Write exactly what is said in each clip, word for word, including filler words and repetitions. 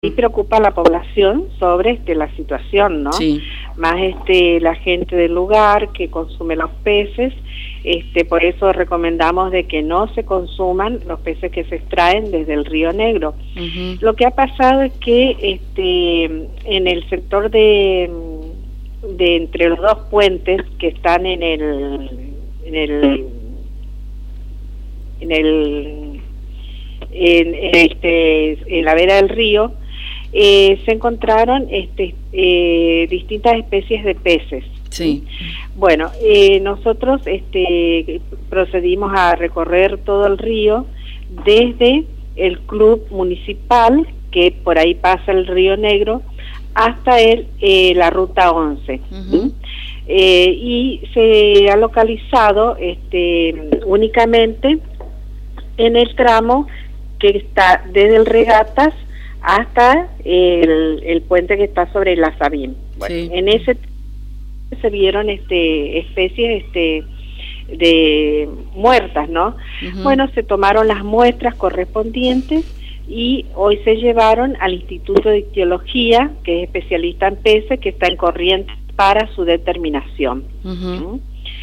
Sí preocupa a la población sobre este la situación, ¿no? Sí. Más este la gente del lugar que consume los peces, este por eso recomendamos de que no se consuman los peces que se extraen desde el Río Negro. Uh-huh. Lo que ha pasado es que este en el sector de de entre los dos puentes que están en el en el en el en, en este en la vera del río Eh, se encontraron este, eh, distintas especies de peces. Sí. Bueno, eh, nosotros este, procedimos a recorrer todo el río desde el club municipal, que por ahí pasa el Río Negro, hasta el, eh, la ruta once. Uh-huh. eh, y se ha localizado este, únicamente en el tramo que está desde el Regatas hasta el, el puente que está sobre la Sabín. Bueno, sí. En ese se vieron este especies este de muertas, ¿no? Uh-huh. Bueno, se tomaron las muestras correspondientes y hoy se llevaron al Instituto de Ictiología, que es especialista en peces, que está en Corrientes para su determinación. Uh-huh. ¿Mm?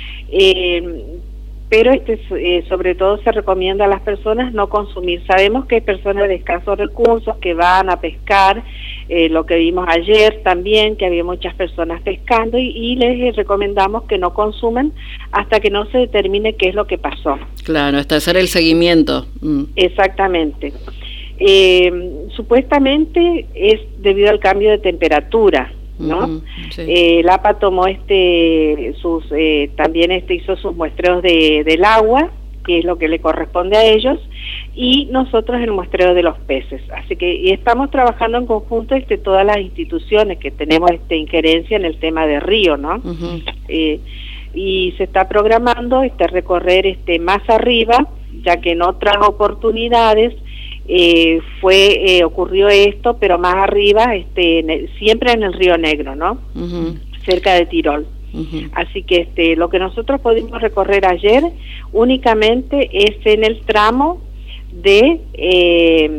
Eh, pero este eh, sobre todo se recomienda a las personas no consumir. Sabemos que hay personas de escasos recursos que van a pescar, eh, lo que vimos ayer también, que había muchas personas pescando, y, y les recomendamos que no consuman hasta que no se determine qué es lo que pasó. Claro, hasta hacer el seguimiento. Mm. Exactamente. Eh, supuestamente es debido al cambio de temperatura, ¿no? Uh-huh, sí. eh, el A P A tomó este sus eh, también este hizo sus muestreos de del agua, que es lo que le corresponde a ellos, y nosotros el muestreo de los peces. Así que y estamos trabajando en conjunto este todas las instituciones que tenemos este injerencia en el tema de río, ¿no? Uh-huh. eh, y se está programando este recorrer este más arriba, ya que en otras oportunidades Eh, fue eh, ocurrió esto, pero más arriba, este, en el, siempre en el Río Negro, ¿no? Uh-huh. Cerca de Tirol. Uh-huh. Así que este, lo que nosotros pudimos recorrer ayer únicamente es en el tramo de eh,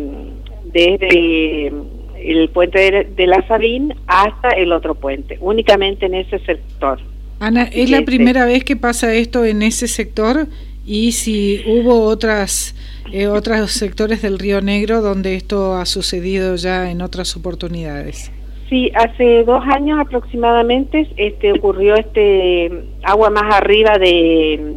desde el puente de, de la Sabín hasta el otro puente, únicamente en ese sector. Ana, ¿es Así la que, primera este, vez que pasa esto en ese sector? Y si hubo otras eh, otros sectores del Río Negro donde esto ha sucedido ya en otras oportunidades. Sí, hace dos años aproximadamente este ocurrió este agua más arriba de,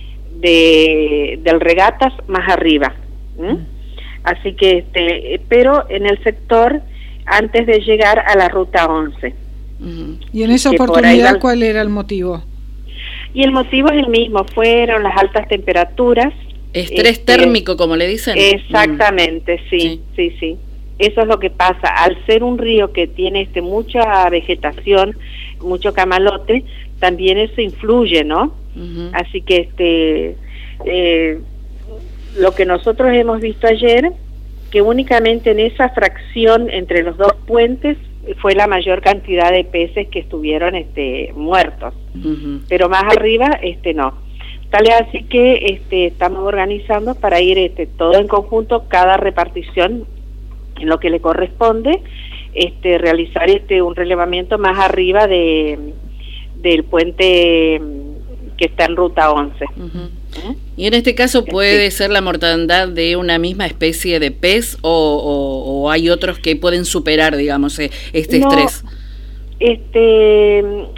de del Regatas más arriba. ¿Mm? Así que este pero en el sector antes de llegar a la ruta once. Uh-huh. Y en esa oportunidad, ¿cuál era el motivo? Y el motivo es el mismo, fueron las altas temperaturas. Estrés este, térmico, como le dicen. Exactamente, mm. sí, sí, sí, sí. Eso es lo que pasa. Al ser un río que tiene este mucha vegetación, mucho camalote, también eso influye, ¿no? Uh-huh. Así que este eh, lo que nosotros hemos visto ayer, que únicamente en esa fracción entre los dos puentes fue la mayor cantidad de peces que estuvieron este muertos. Uh-huh. Pero más arriba este no. Tal es así que este estamos organizando para ir este todo en conjunto, cada repartición en lo que le corresponde, este realizar este un relevamiento más arriba de del puente que está en ruta once. Uh-huh. ¿Eh? Y en este caso puede sí. ser la mortandad de una misma especie de pez o, o, o hay otros que pueden superar, digamos, este no, estrés. Este,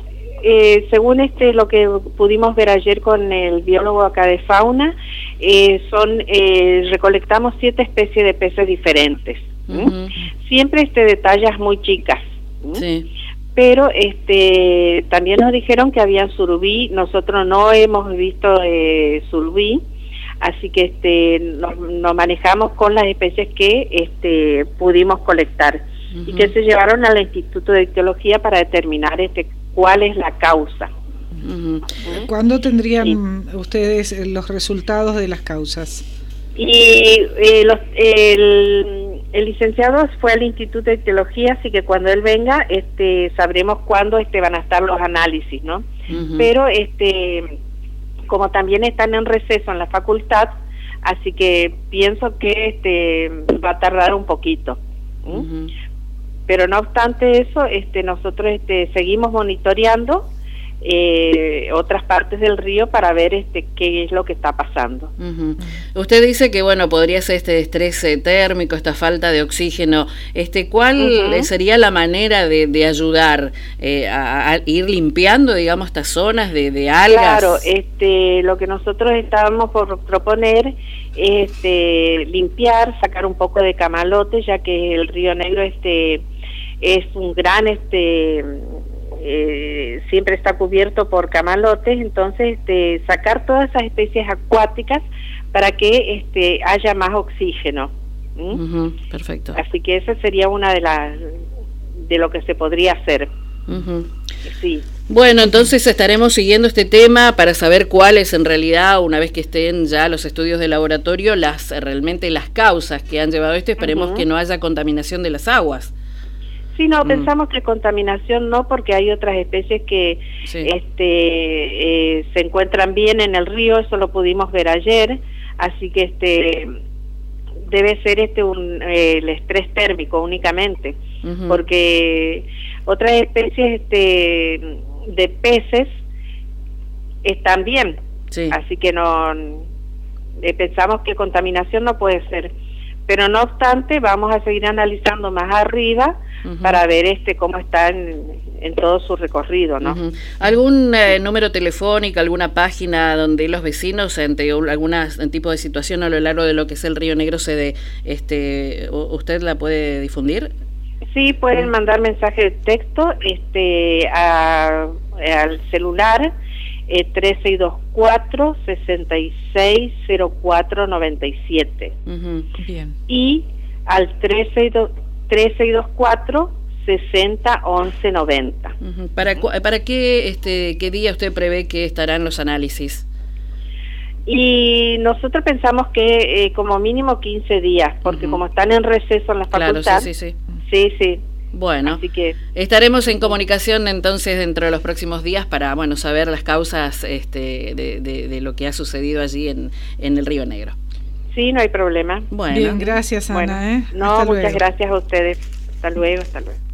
eh, según este lo que pudimos ver ayer con el biólogo acá de fauna, eh, son eh, recolectamos siete especies de peces diferentes. Uh-huh. Siempre este de tallas muy chicas. ¿Mm? Sí. Pero este también nos dijeron que había surubí, nosotros no hemos visto eh, surubí, así que este nos, nos manejamos con las especies que este pudimos colectar. Uh-huh. Y que se llevaron al Instituto de Ictiología para determinar este cuál es la causa. Uh-huh. ¿Mm? ¿Cuándo tendrían sí. ustedes los resultados de las causas? Y eh, los, el, el licenciado fue al Instituto de Ictiología, así que cuando él venga, este, sabremos cuándo este van a estar los análisis, ¿no? Uh-huh. Pero este, como también están en receso en la facultad, así que pienso que este va a tardar un poquito. ¿Mm? Uh-huh. pero no obstante eso, este, nosotros este, seguimos monitoreando Eh, otras partes del río para ver este qué es lo que está pasando. Uh-huh. Usted dice que bueno, podría ser este estrés eh, térmico, esta falta de oxígeno. Este, ¿cuál uh-huh. sería la manera de, de ayudar eh, a, a ir limpiando, digamos, estas zonas de, de algas? Claro, este, lo que nosotros estábamos por proponer es este, limpiar, sacar un poco de camalote, ya que el Río Negro este es un gran este Eh, siempre está cubierto por camalotes, entonces este, sacar todas esas especies acuáticas para que este, haya más oxígeno. ¿Mm? Uh-huh, perfecto. Así que esa sería una de las de lo que se podría hacer. Uh-huh. Sí. Bueno, entonces estaremos siguiendo este tema para saber cuáles en realidad, una vez que estén ya los estudios de laboratorio, las realmente las causas que han llevado a esto. Esperemos uh-huh. que no haya contaminación de las aguas. Sí, no, mm. pensamos que contaminación no, porque hay otras especies que sí. este eh, se encuentran bien en el río, eso lo pudimos ver ayer, así que este debe ser este un eh, el estrés térmico únicamente, uh-huh. porque otras especies este de peces están bien, sí. así que no eh, pensamos que contaminación no puede ser, pero no obstante vamos a seguir analizando más arriba uh-huh. para ver este cómo está en, en todo su recorrido, ¿no? Uh-huh. ¿Algún eh, número telefónico, alguna página donde los vecinos ante algún tipo de situación a lo largo de lo que es el Río Negro se de, este usted la puede difundir? Sí, pueden uh-huh. mandar mensaje de texto este a, al celular eh, tres seis dos cuatro, seis seis cero cuatro nueve siete uh-huh. Bien. Y al tres seis dos cuatro, sesenta, once, noventa. Uh-huh. ¿Para, para qué, este, qué día usted prevé que estarán los análisis? Y nosotros pensamos que eh, como mínimo quince días, porque uh-huh. como están en receso en la facultad. Claro, sí, sí, sí. Sí, sí. Bueno, así que estaremos en comunicación entonces dentro de los próximos días para bueno saber las causas este, de, de, de lo que ha sucedido allí en, en el Río Negro. Sí, no hay problema. Bueno, bien, gracias Ana. Bueno, ¿eh? No, hasta muchas luego. gracias a ustedes. Hasta luego, hasta luego.